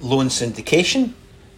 loan syndication,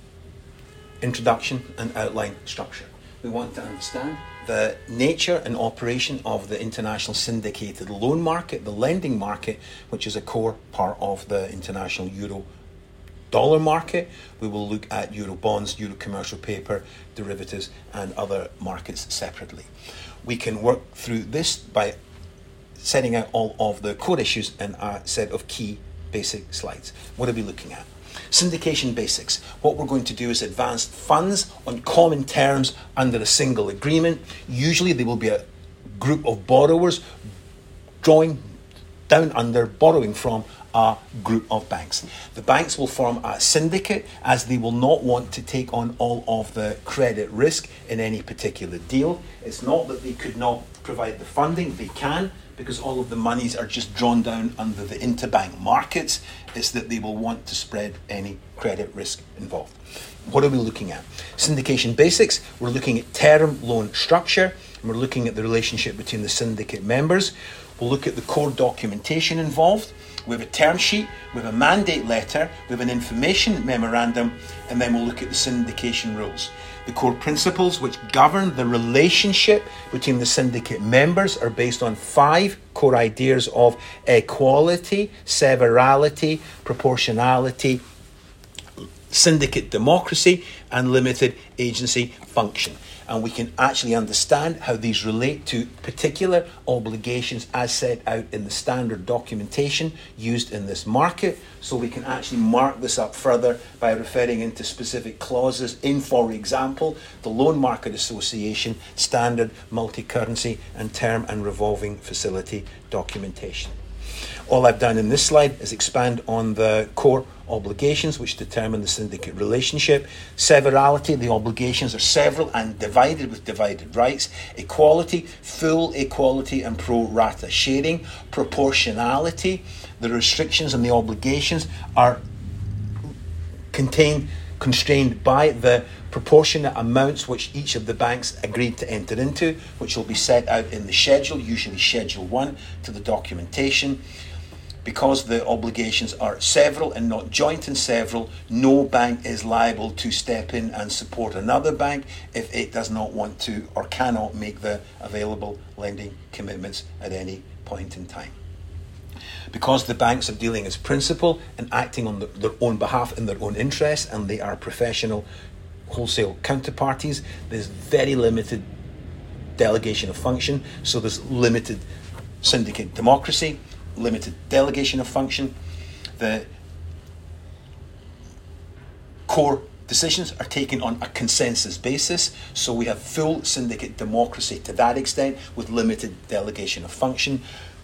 introduction and outline structure. We want to understand the nature and operation of the international syndicated loan market, the lending market, which is a core part of the international euro dollar market. We will look at euro bonds, euro commercial paper, derivatives and other markets separately. We can work through this by setting out all of the core issues in a set of key basic slides. What are we looking at? Syndication basics. What we're going to do is advance funds on common terms under a single agreement. Usually there will be a group of borrowers drawing down under, borrowing from a group of banks. The banks will form a syndicate as they will not want to take on all of the credit risk in any particular deal. It's not that they could not provide the funding, they can, because all of the monies are just drawn down under the interbank markets. It's that they will want to spread any credit risk involved. What are we looking at? Syndication basics. We're looking at term loan structure, and we're looking at the relationship between the syndicate members. We'll look at the core documentation involved. We have a term sheet, we have a mandate letter, we have an information memorandum, and then we'll look at the syndication rules. The core principles which govern the relationship between the syndicate members are based on 5 core ideas of equality, severalty, proportionality, syndicate democracy, and limited agency function. And we can actually understand how these relate to particular obligations as set out in the standard documentation used in this market. So we can actually mark this up further by referring into specific clauses in, for example, the Loan Market Association standard multi-currency and term and revolving facility documentation. All I've done in this slide is expand on the core obligations which determine the syndicate relationship. Severality, the obligations are several and divided with divided rights. Equality, full equality and pro rata sharing. Proportionality, the restrictions and the obligations are constrained by the proportionate amounts which each of the banks agreed to enter into, which will be set out in the schedule, usually Schedule 1 to the documentation. Because the obligations are several and not joint and several, no bank is liable to step in and support another bank if it does not want to or cannot make the available lending commitments at any point in time. Because the banks are dealing as principal and acting on their own behalf in their own interest, and they are professional wholesale counterparties, there's very limited delegation of function, so there's limited syndicate democracy, limited delegation of function. The core decisions are taken on a consensus basis, so we have full syndicate democracy to that extent with limited delegation of function.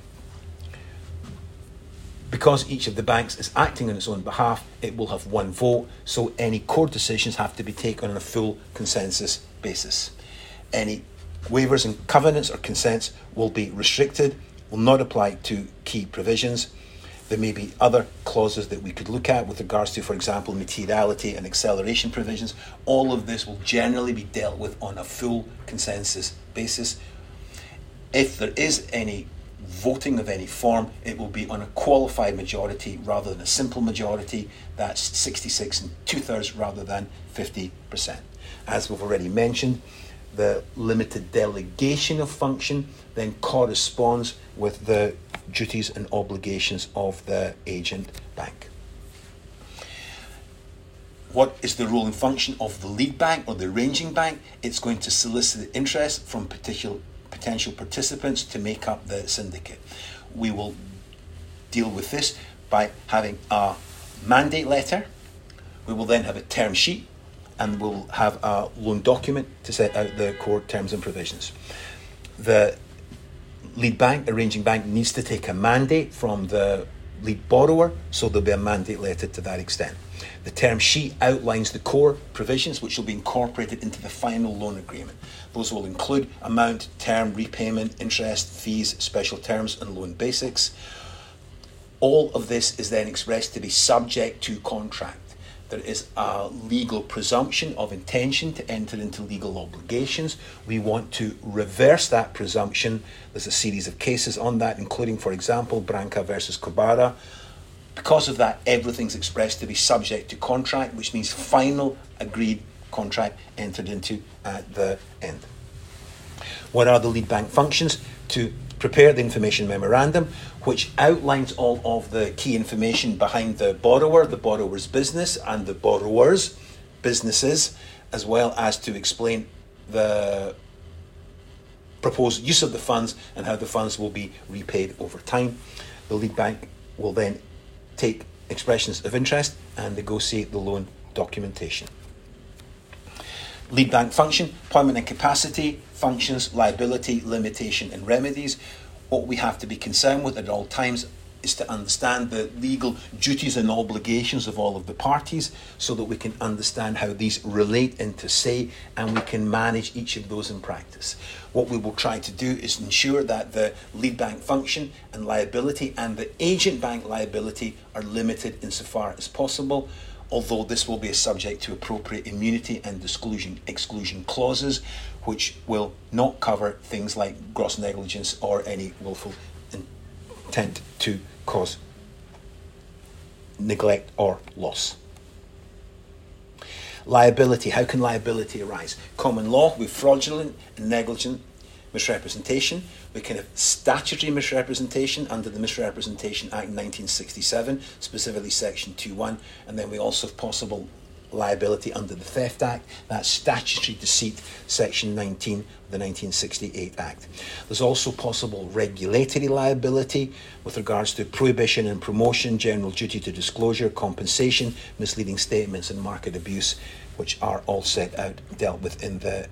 Because each of the banks is acting on its own behalf, it will have one vote, so any core decisions have to be taken on a full consensus basis. Any waivers and covenants or consents will be restricted, will not apply to key provisions. There may be other clauses that we could look at with regards to, for example, materiality and acceleration provisions. All of this will generally be dealt with on a full consensus basis. If there is any voting of any form, it will be on a qualified majority rather than a simple majority. That's 66 and 2/3 rather than 50%. As we've already mentioned, the limited delegation of function then corresponds with the duties and obligations of the agent bank. What is the role and function of the lead bank or the arranging bank? It's going to solicit interest from potential participants to make up the syndicate. We will deal with this by having a mandate letter. We will then have a term sheet, and we'll have a loan document to set out the core terms and provisions. The lead bank, arranging bank, needs to take a mandate from the lead borrower, so there'll be a mandate letter to that extent. The term sheet outlines the core provisions which will be incorporated into the final loan agreement. Those will include amount, term, repayment, interest, fees, special terms, and loan basics. All of this is then expressed to be subject to contract. There is a legal presumption of intention to enter into legal obligations. We want to reverse that presumption. There's a series of cases on that, including, for example, Branca versus Kobara, Because of that, everything's expressed to be subject to contract, which means final agreed contract entered into at the end. What are the lead bank functions? To prepare the information memorandum, which outlines all of the key information behind the borrower, the borrower's business, and the borrower's businesses, as well as to explain the proposed use of the funds and how the funds will be repaid over time. The lead bank will then take expressions of interest and negotiate the loan documentation. Lead bank function, employment and capacity, functions, liability, limitation and remedies. What we have to be concerned with at all times is to understand the legal duties and obligations of all of the parties so that we can understand how these relate inter se and we can manage each of those in practice. What we will try to do is ensure that the lead bank function and liability and the agent bank liability are limited insofar as possible, although this will be subject to appropriate immunity and exclusion clauses, which will not cover things like gross negligence or any willful intent to cause neglect or loss. Liability. How can liability arise? Common law with fraudulent and negligent misrepresentation. We can have statutory misrepresentation under the Misrepresentation Act 1967, specifically Section 2.1, and then we also have possible liability under the Theft Act, that's statutory deceit, Section 19 of the 1968 Act. There's also possible regulatory liability with regards to prohibition and promotion, general duty to disclosure, compensation, misleading statements and market abuse, which are all set out, dealt with in the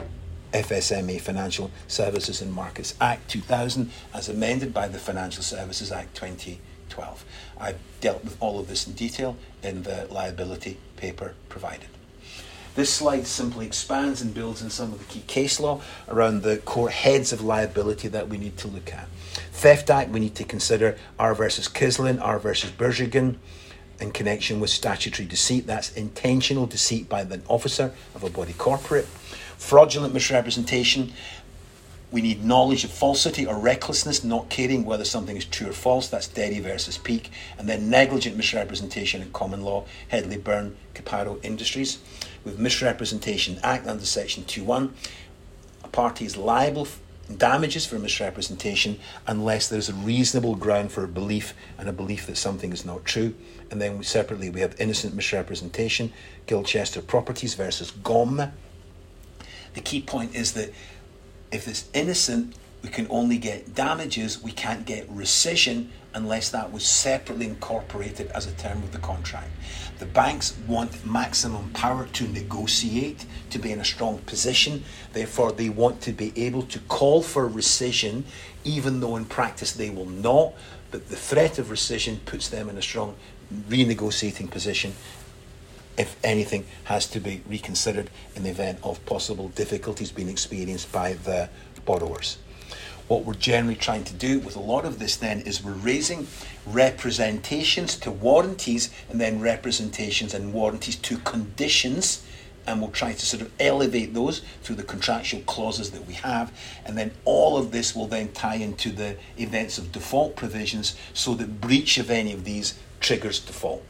FSMA, Financial Services and Markets Act 2000, as amended by the Financial Services Act 2012. I've dealt with all of this in detail in the liability paper provided. This slide simply expands and builds on some of the key case law around the core heads of liability that we need to look at. Theft Act, we need to consider R versus Kislin, R versus Bergegen, in connection with statutory deceit. That's intentional deceit by the officer of a body corporate. Fraudulent misrepresentation, we need knowledge of falsity or recklessness, not caring whether something is true or false. That's Derry versus Peake. And then negligent misrepresentation in common law, Headley, Byrne, Caparo Industries. With Misrepresentation Act under Section 2.1, a party is liable damages for misrepresentation unless there's a reasonable ground for a belief and a belief that something is not true. And then separately we have innocent misrepresentation, Gilchester Properties versus GOM. The key point is that if it's innocent, we can only get damages, we can't get rescission unless that was separately incorporated as a term of the contract. The banks want maximum power to negotiate, to be in a strong position. Therefore, they want to be able to call for rescission, even though in practice they will not. But the threat of rescission puts them in a strong renegotiating position if anything has to be reconsidered in the event of possible difficulties being experienced by the borrowers. What we're generally trying to do with a lot of this then is we're raising representations to warranties and then representations and warranties to conditions, and we'll try to sort of elevate those through the contractual clauses that we have, and then all of this will then tie into the events of default provisions so that breach of any of these triggers default.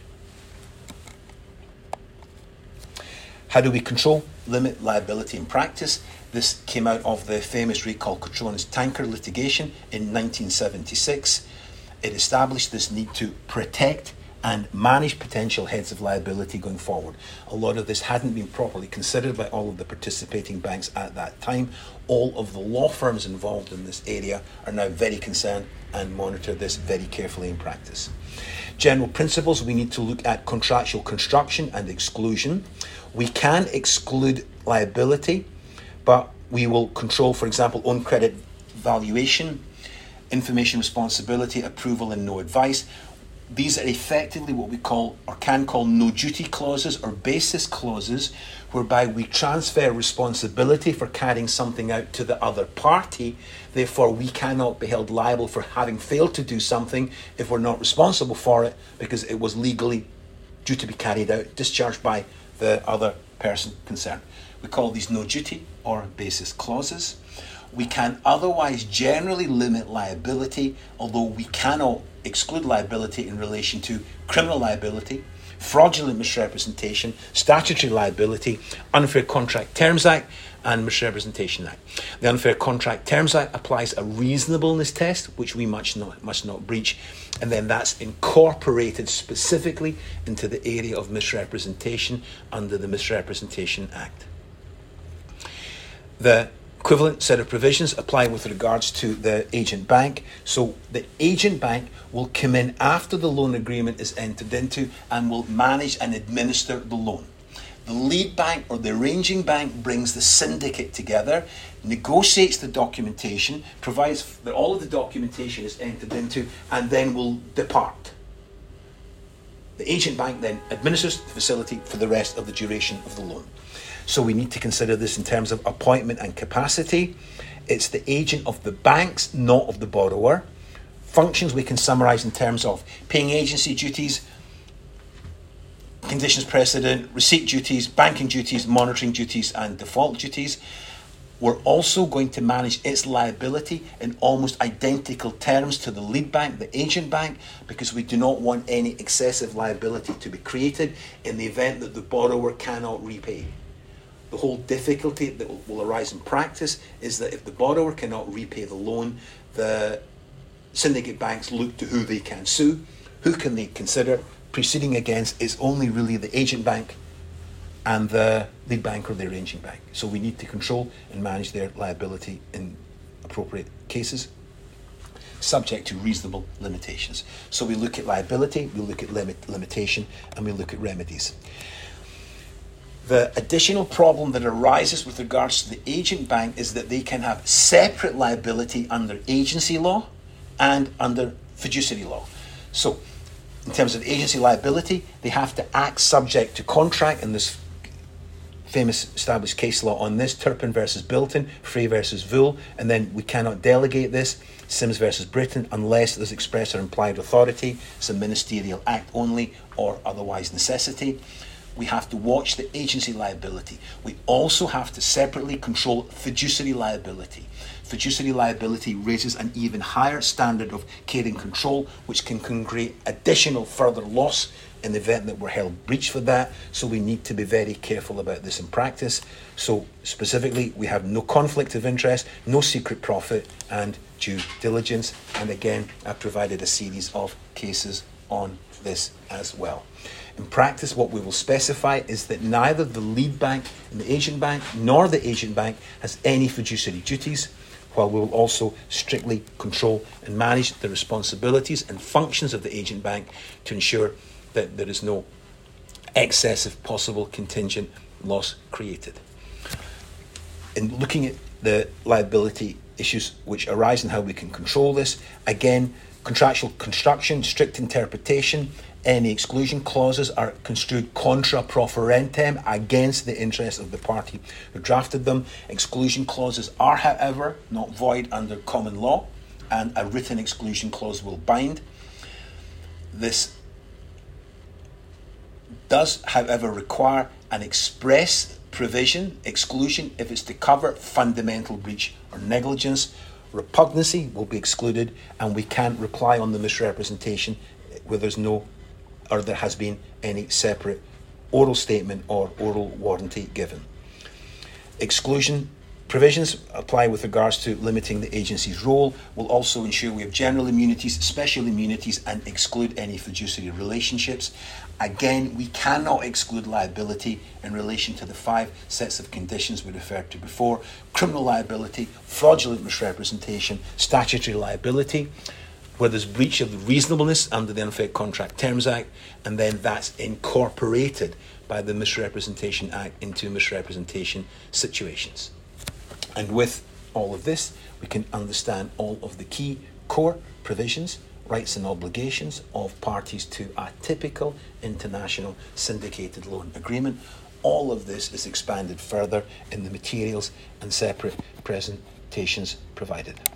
How do we control, limit liability in practice? This came out of the famous recall Cotronis tanker litigation in 1976. It established this need to protect and manage potential heads of liability going forward. A lot of this hadn't been properly considered by all of the participating banks at that time. All of the law firms involved in this area are now very concerned and monitor this very carefully in practice. General principles, we need to look at contractual construction and exclusion. We can exclude liability, but we will control, for example, own credit valuation, information responsibility, approval and no advice. These are effectively what we call or can call no duty clauses or basis clauses, whereby we transfer responsibility for carrying something out to the other party. Therefore, we cannot be held liable for having failed to do something if we're not responsible for it because it was legally due to be carried out, discharged by the other person concerned. We call these no duty or basis clauses. We can otherwise generally limit liability, although we cannot exclude liability in relation to criminal liability, fraudulent misrepresentation, statutory liability, Unfair Contract Terms Act, and Misrepresentation Act. The Unfair Contract Terms Act applies a reasonableness test, which we must not breach, and then that's incorporated specifically into the area of misrepresentation under the Misrepresentation Act. The equivalent set of provisions apply with regards to the agent bank. So the agent bank will come in after the loan agreement is entered into and will manage and administer the loan. The lead bank or the arranging bank brings the syndicate together, negotiates the documentation, provides that all of the documentation is entered into, and then will depart. The agent bank then administers the facility for the rest of the duration of the loan. So we need to consider this in terms of appointment and capacity. It's the agent of the banks, not of the borrower. Functions we can summarise in terms of paying agency duties, conditions precedent, receipt duties, banking duties, monitoring duties, and default duties. We're also going to manage its liability in almost identical terms to the lead bank, the agent bank, because we do not want any excessive liability to be created in the event that the borrower cannot repay. The whole difficulty that will arise in practice is that if the borrower cannot repay the loan, the syndicate banks look to who they can sue, who can they consider proceeding against. Is only really the agent bank and the lead bank or the arranging bank. So we need to control and manage their liability in appropriate cases, subject to reasonable limitations. So we look at liability, we look at limitation, and we look at remedies. The additional problem that arises with regards to the agent bank is that they can have separate liability under agency law and under fiduciary law. So in terms of agency liability, they have to act subject to contract, and this famous established case law on this, Turpin versus Bilton, Frey versus Vool, and then we cannot delegate this, Sims versus Britain, unless there's express or implied authority. It's a ministerial act only or otherwise necessity. We have to watch the agency liability. We also have to separately control fiduciary liability. Fiduciary liability raises an even higher standard of care and control, which can create additional further loss in the event that we're held breach for that. So we need to be very careful about this in practice. So specifically, we have no conflict of interest, no secret profit, and due diligence. And again, I've provided a series of cases on this as well. In practice, what we will specify is that neither the lead bank and the agent bank nor the agent bank has any fiduciary duties, while we will also strictly control and manage the responsibilities and functions of the agent bank to ensure that there is no excessive possible contingent loss created. In looking at the liability issues which arise and how we can control this, again, contractual construction, strict interpretation, any exclusion clauses are construed contra proferentem, against the interest of the party who drafted them. Exclusion clauses are, however, not void under common law, and a written exclusion clause will bind. This does, however, require an express provision, exclusion, if it's to cover fundamental breach or negligence. Repugnancy will be excluded, and we can't rely on the misrepresentation where there's no, or there has been any separate oral statement or oral warranty given. Exclusion provisions apply with regards to limiting the agency's role. Will also ensure we have general immunities, special immunities, and exclude any fiduciary relationships. Again, we cannot exclude liability in relation to the 5 sets of conditions we referred to before: criminal liability, fraudulent misrepresentation, statutory liability, where there's breach of the reasonableness under the Unfair Contract Terms Act, and then that's incorporated by the Misrepresentation Act into misrepresentation situations. And with all of this, we can understand all of the key core provisions, rights and obligations of parties to a typical international syndicated loan agreement. All of this is expanded further in the materials and separate presentations provided.